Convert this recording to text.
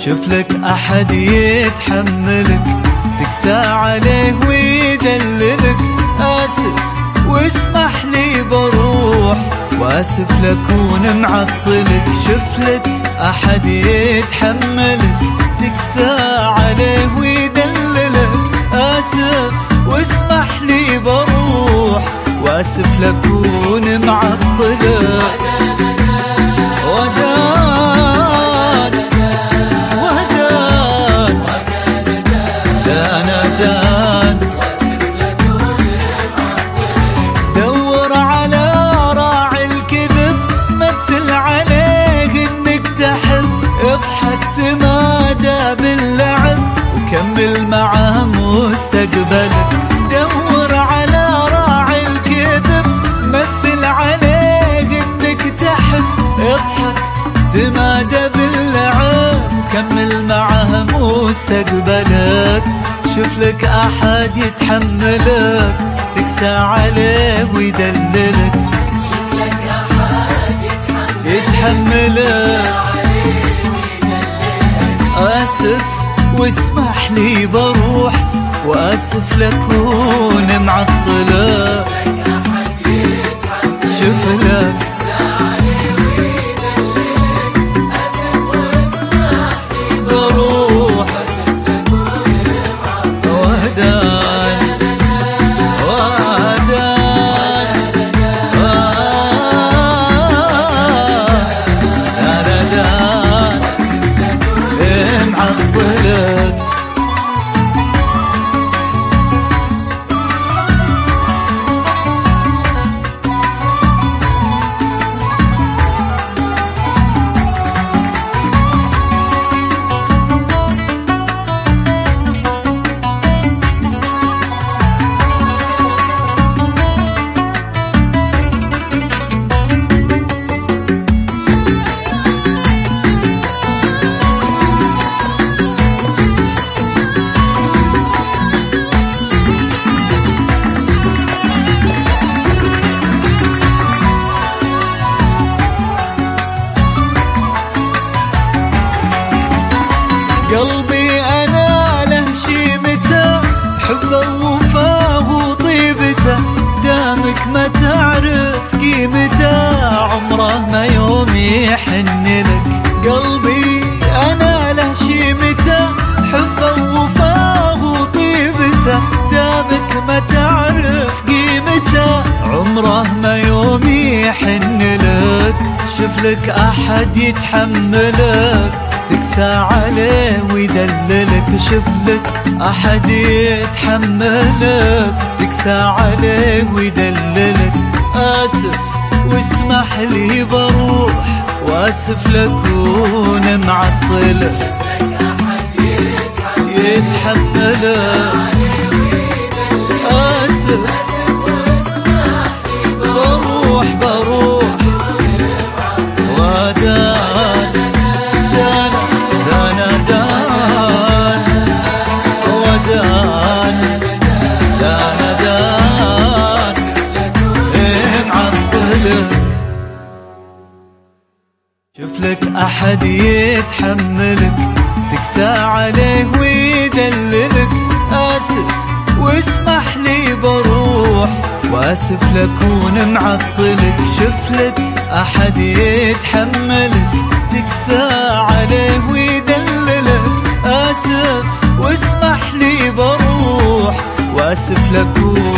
شوف لك أحد يتحملك، تكسى عليه ويدللك. آسف واسمح لي بروح، واسف لكون معطلك. شوف لك أحد يتحملك، تكسى عليه ويدللك. آسف واسمح لي بروح، واسف لكون معطلك. ودان ودان دان دان، دور على راعي الكذب، مثل عليه انك تحب. اضحك تمادى باللعب، وكمل معاه مستقبلك. دور على راعي الكذب، مثل عليه انك تحب. اضحك تمادى باللعب، وكمل معاه مستقبلك. شوف لك أحد يتحملك، تكسى عليه ويدللك. شوف لك أحد يتحملك. آسف واسمح لي بروح، واسف لكون معطلة. شوف لك بروح، وهدان وهدان دان معطلك. قلبي أنا له شيمته، حبه ووفاه وطيبته. دامك ما تعرف قيمته، عمره ما يوم يحن لك. قلبي أنا له شيمته، حبه ووفاه وطيبته. دامك ما تعرف قيمته، عمره ما يوم يحن لك. شوف لك أحد يتحملك، تكسى عليه ويدللك. شوف لك أحد يتحملك، تكسى عليه ويدللك. آسف واسمح لي بروح، واسف لكون معطلة. يتحملك. آسف بروح بروح، ودان دان دان دان ودان دان دان معطلة. شوف لك أحد يتحملك، تكسى عليه ويدللك. آسف واسمح لي بروح، واسف لكون معطلك. شوف لك أحد يتحملك، تكسى عليه ويدللك. آسف واسمح لي بروح، واسف لكون